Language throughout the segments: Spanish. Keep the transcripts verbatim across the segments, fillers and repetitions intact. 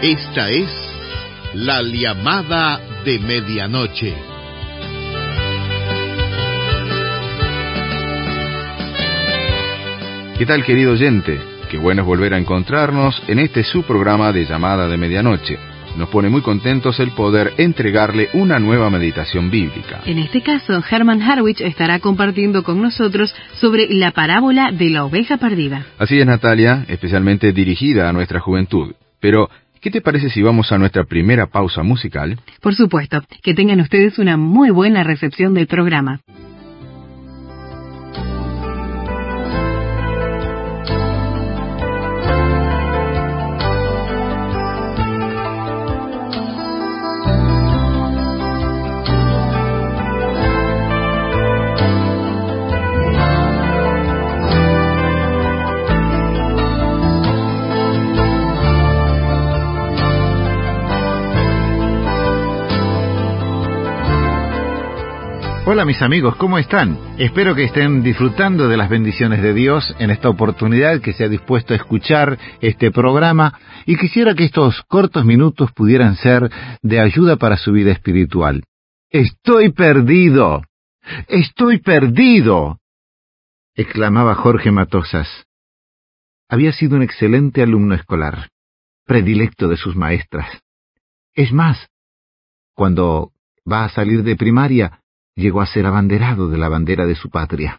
Esta es la llamada de medianoche. ¿Qué tal, querido oyente? Qué bueno es volver a encontrarnos en este su programa de llamada de medianoche. Nos pone muy contentos el poder entregarle una nueva meditación bíblica. En este caso, Herman Harwich estará compartiendo con nosotros sobre la parábola de la oveja perdida. Así es, Natalia, especialmente dirigida a nuestra juventud. Pero, ¿qué te parece si vamos a nuestra primera pausa musical? Por supuesto, que tengan ustedes una muy buena recepción del programa. Hola mis amigos, ¿cómo están? Espero que estén disfrutando de las bendiciones de Dios en esta oportunidad que se ha dispuesto a escuchar este programa, y quisiera que estos cortos minutos pudieran ser de ayuda para su vida espiritual. ¡Estoy perdido! ¡Estoy perdido!, exclamaba Jorge Matosas. Había sido un excelente alumno escolar, predilecto de sus maestras. Es más, cuando va a salir de primaria, llegó a ser abanderado de la bandera de su patria.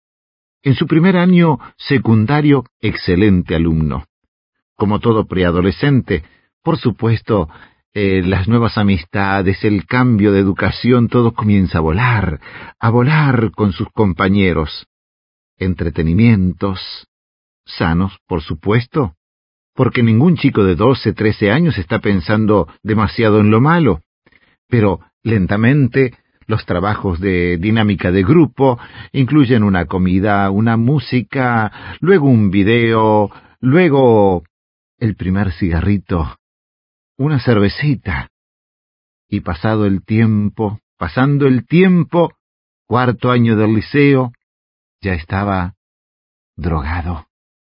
En su primer año secundario, excelente alumno. Como todo preadolescente, por supuesto, eh, las nuevas amistades, el cambio de educación, todo comienza a volar, a volar con sus compañeros. Entretenimientos, sanos, por supuesto, porque ningún chico de doce, trece años está pensando demasiado en lo malo, pero lentamente los trabajos de dinámica de grupo incluyen una comida, una música, luego un video, luego el primer cigarrito, una cervecita. Y pasado el tiempo, pasando el tiempo, cuarto año del liceo, ya estaba drogado,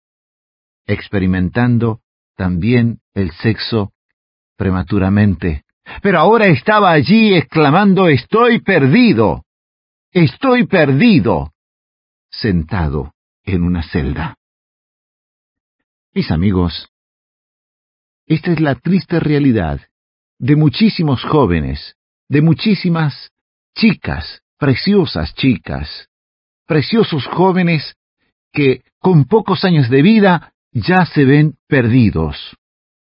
experimentando también el sexo prematuramente. Pero ahora estaba allí exclamando: «¡Estoy perdido! ¡Estoy perdido!», sentado en una celda. Mis amigos, esta es la triste realidad de muchísimos jóvenes, de muchísimas chicas, preciosas chicas, preciosos jóvenes que con pocos años de vida ya se ven perdidos.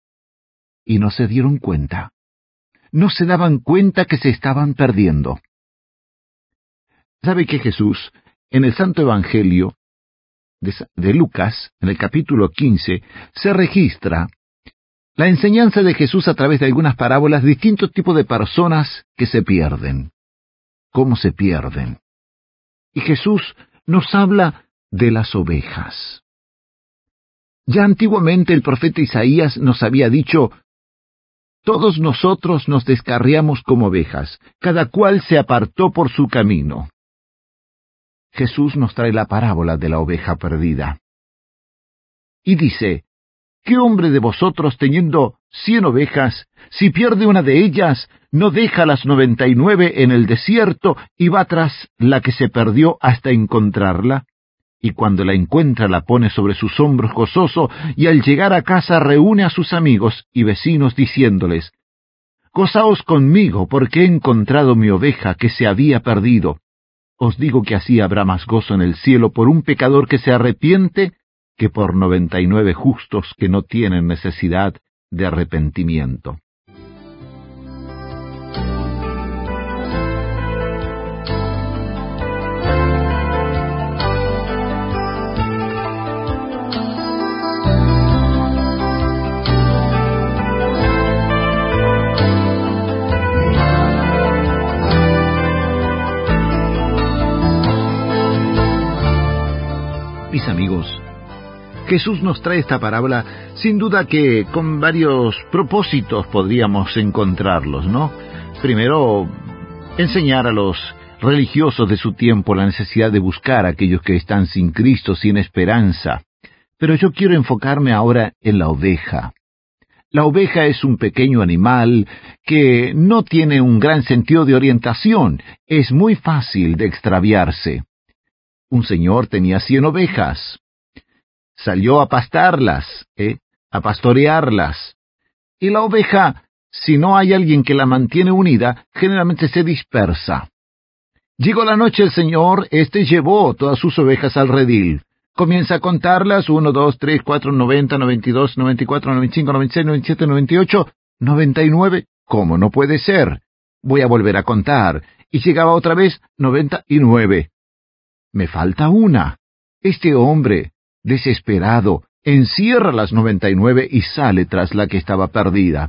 Y no se dieron cuenta. No se daban cuenta que se estaban perdiendo. ¿Sabe que Jesús, en el Santo Evangelio de, de Lucas, en el capítulo quince, se registra la enseñanza de Jesús a través de algunas parábolas de distintos tipos de personas que se pierden? ¿Cómo se pierden? Y Jesús nos habla de las ovejas. Ya antiguamente el profeta Isaías nos había dicho: «Todos nosotros nos descarriamos como ovejas, cada cual se apartó por su camino». Jesús nos trae la parábola de la oveja perdida. Y dice: «¿Qué hombre de vosotros, teniendo cien ovejas, si pierde una de ellas, no deja las noventa y nueve en el desierto y va tras la que se perdió hasta encontrarla? Y cuando la encuentra la pone sobre sus hombros gozoso, y al llegar a casa reúne a sus amigos y vecinos diciéndoles: «Gozaos conmigo, porque he encontrado mi oveja que se había perdido». Os digo que así habrá más gozo en el cielo por un pecador que se arrepiente que por noventa y nueve justos que no tienen necesidad de arrepentimiento. Mis amigos, Jesús nos trae esta parábola, sin duda que con varios propósitos podríamos encontrarlos, ¿no? Primero, enseñar a los religiosos de su tiempo la necesidad de buscar a aquellos que están sin Cristo, sin esperanza. Pero yo quiero enfocarme ahora en la oveja. La oveja es un pequeño animal que no tiene un gran sentido de orientación. Es muy fácil de extraviarse. Un señor tenía cien ovejas. Salió a pastarlas, ¿eh? a pastorearlas. Y la oveja, si no hay alguien que la mantiene unida, generalmente se dispersa. Llegó la noche el señor, éste llevó todas sus ovejas al redil. Comienza a contarlas, uno, dos, tres, cuatro, noventa, noventa y dos, noventa y cuatro, noventa y cinco, noventa y seis, noventa y siete, noventa y ocho, noventa y nueve. ¿Cómo no puede ser? Voy a volver a contar. Y llegaba otra vez, noventa y nueve. Me falta una. Este hombre, desesperado, encierra las noventa y nueve y sale tras la que estaba perdida.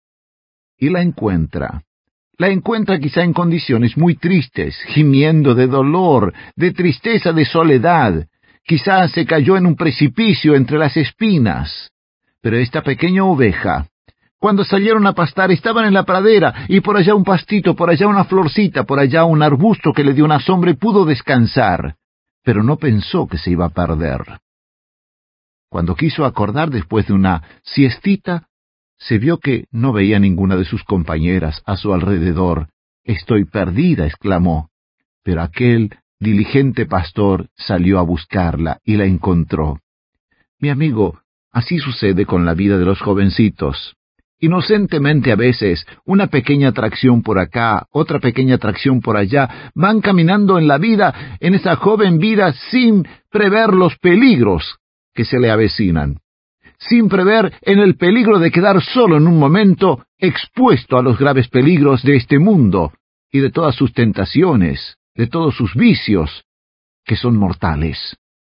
Y la encuentra. La encuentra quizá en condiciones muy tristes, gimiendo de dolor, de tristeza, de soledad. Quizá se cayó en un precipicio entre las espinas. Pero esta pequeña oveja, cuando salieron a pastar, estaban en la pradera, y por allá un pastito, por allá una florcita, por allá un arbusto que le dio una sombra y pudo descansar. Pero no pensó que se iba a perder. Cuando quiso acordar después de una siestita, se vio que no veía ninguna de sus compañeras a su alrededor. «Estoy perdida», exclamó. Pero aquel diligente pastor salió a buscarla y la encontró. Mi amigo, así sucede con la vida de los jovencitos. Inocentemente a veces, una pequeña atracción por acá, otra pequeña atracción por allá, van caminando en la vida, en esa joven vida, sin prever los peligros que se le avecinan, sin prever en el peligro de quedar solo en un momento, expuesto a los graves peligros de este mundo y de todas sus tentaciones, de todos sus vicios, que son mortales.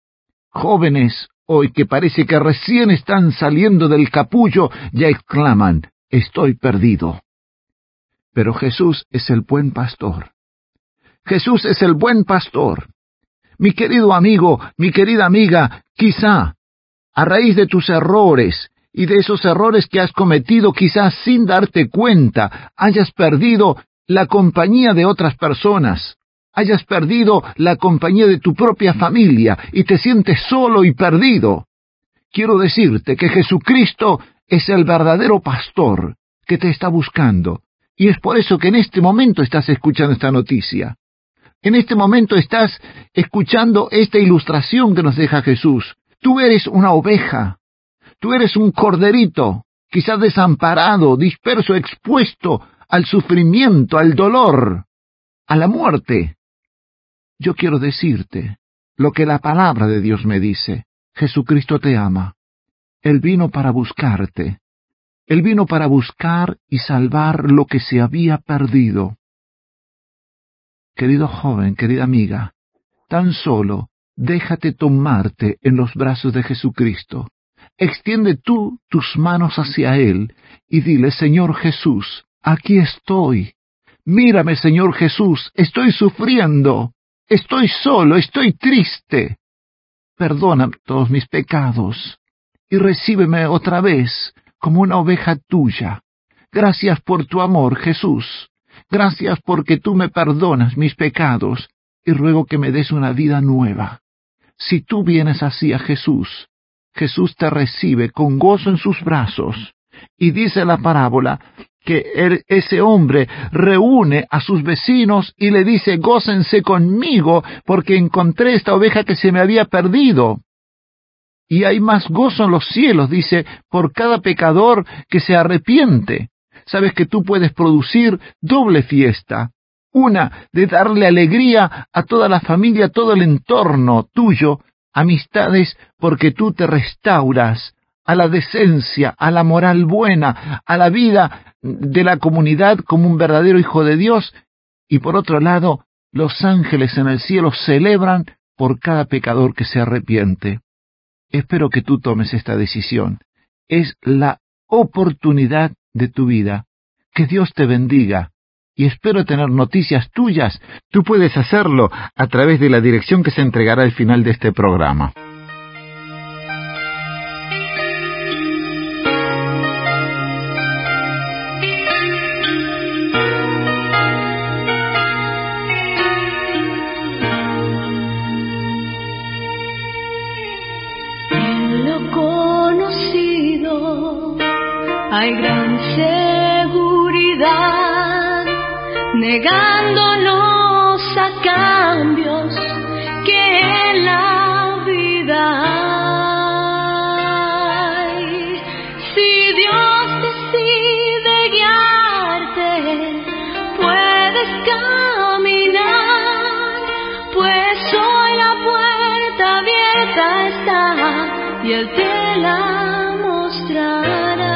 Jóvenes hoy que parece que recién están saliendo del capullo, ya exclaman, «Estoy perdido». Pero Jesús es el buen pastor. Jesús es el buen pastor. Mi querido amigo, mi querida amiga, quizá, a raíz de tus errores y de esos errores que has cometido, quizás sin darte cuenta, hayas perdido la compañía de otras personas, hayas perdido la compañía de tu propia familia y te sientes solo y perdido. Quiero decirte que Jesucristo es el verdadero pastor que te está buscando, y es por eso que en este momento estás escuchando esta noticia. En este momento estás escuchando esta ilustración que nos deja Jesús. Tú eres una oveja, tú eres un corderito, quizás desamparado, disperso, expuesto al sufrimiento, al dolor, a la muerte. Yo quiero decirte lo que la palabra de Dios me dice. Jesucristo te ama. Él vino para buscarte. Él vino para buscar y salvar lo que se había perdido. Querido joven, querida amiga, tan solo déjate tomarte en los brazos de Jesucristo. Extiende tú tus manos hacia Él y dile, Señor Jesús, aquí estoy. Mírame, Señor Jesús, estoy sufriendo. Estoy solo, estoy triste. Perdona todos mis pecados y recíbeme otra vez como una oveja tuya. Gracias por tu amor, Jesús. Gracias porque tú me perdonas mis pecados y ruego que me des una vida nueva. Si tú vienes así a Jesús, Jesús te recibe con gozo en sus brazos. Y dice la parábola que él, ese hombre reúne a sus vecinos y le dice, gócense conmigo porque encontré esta oveja que se me había perdido. Y hay más gozo en los cielos, dice, por cada pecador que se arrepiente. Sabes que tú puedes producir doble fiesta. Una, de darle alegría a toda la familia, a todo el entorno tuyo, amistades, porque tú te restauras a la decencia, a la moral buena, a la vida de la comunidad como un verdadero hijo de Dios. Y por otro lado, los ángeles en el cielo celebran por cada pecador que se arrepiente. Espero que tú tomes esta decisión. Es la oportunidad de tu vida. Que Dios te bendiga. Y espero tener noticias tuyas. Tú puedes hacerlo a través de la dirección que se entregará al final de este programa. hay gran seguridad, negándonos a cambios que en la vida hay. Si Dios decide guiarte, puedes caminar, pues hoy la puerta abierta está y Él te la mostrará.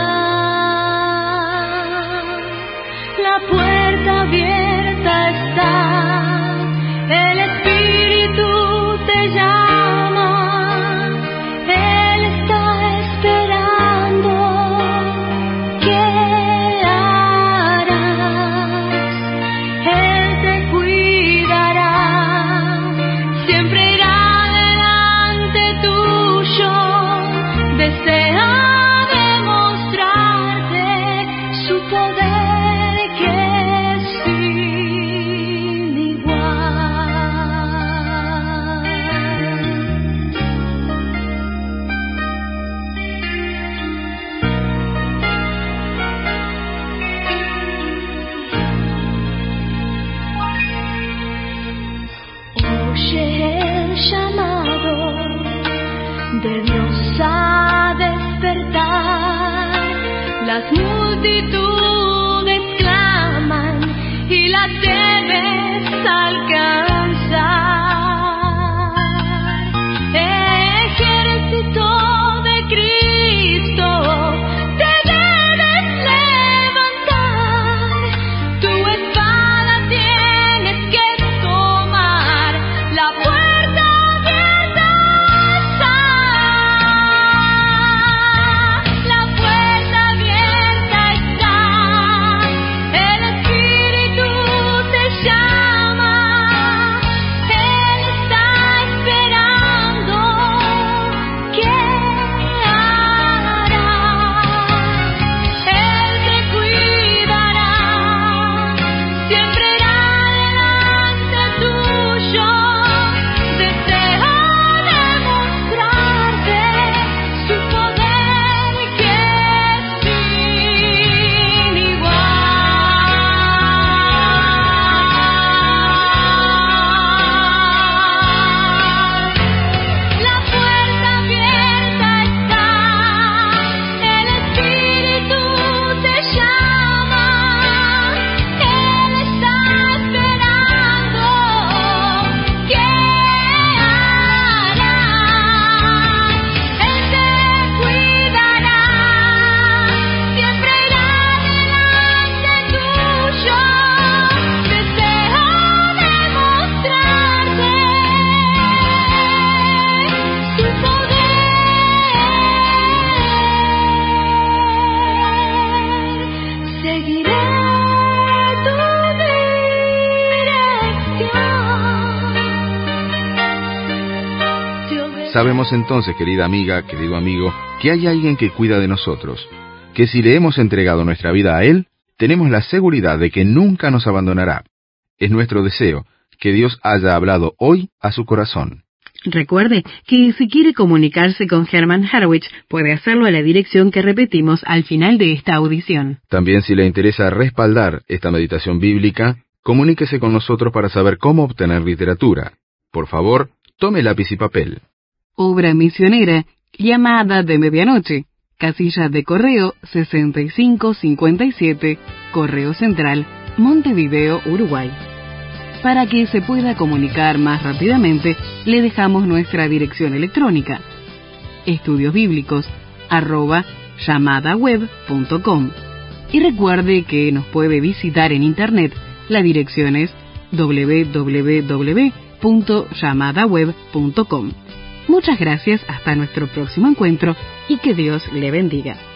La puerta abierta está, el Espíritu te llama, Él está esperando. ¿Qué harás? Él te cuidará, siempre irá delante tuyo, desea demostrarte su poder que es sin igual. Oye el llamado de Dios a despertar, las multitudes claman y las debes alcanzar. Ejército de Cristo, te debes levantar, tu espada tienes que tomar, la puerta abierta está. La puerta abierta está, el Espíritu te llama, Él está esperando. ¿Qué harás? Él te cuidará, siempre irá delante tuyo, desea demostrarte su poder que es sin igual. La puerta abierta está, el Espíritu te llama, Él está esperando. ¿Qué harás? Él te cuidará, siempre irá delante tuyo, desea demostrarte su poder. Seguiré tu dirección. Te obedeceré. Sabemos entonces, querida amiga, querido amigo, que hay alguien que cuida de nosotros, que si le hemos entregado nuestra vida a Él, tenemos la seguridad de que nunca nos abandonará. Es nuestro deseo que Dios haya hablado hoy a su corazón. Recuerde que si quiere comunicarse con Herman Harwich, puede hacerlo a la dirección que repetimos al final de esta audición. También, si le interesa respaldar esta meditación bíblica, comuníquese con nosotros para saber cómo obtener literatura. Por favor, tome lápiz y papel. Obra misionera, llamada de medianoche, casilla de correo sesenta y cinco cincuenta y siete, Correo Central, Montevideo, Uruguay. Para que se pueda comunicar más rápidamente, le dejamos nuestra dirección electrónica: estudiosbíblicos arroba llamadaweb punto com. Y recuerde que nos puede visitar en internet. La dirección es doble u doble u doble u punto llamadaweb punto com. Muchas gracias, hasta nuestro próximo encuentro y que Dios le bendiga.